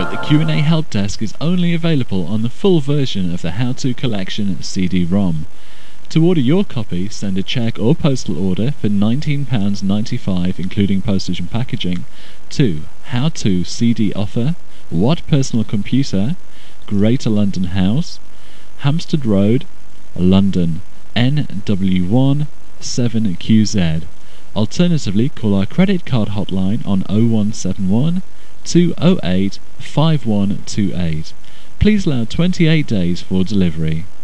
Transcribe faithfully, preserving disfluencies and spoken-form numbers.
but the Q and A help desk is only available on the full version of the How To Collection C D ROM. To order your copy, send a check or postal order for nineteen pounds ninety-five including postage and packaging to How To C D Offer, Watt Personal Computer, Greater London House, Hampstead Road, London, N W one seven Q Z. Alternatively, call our credit card hotline on oh one seven one, two oh eight, five one two eight. Please allow twenty-eight days for delivery.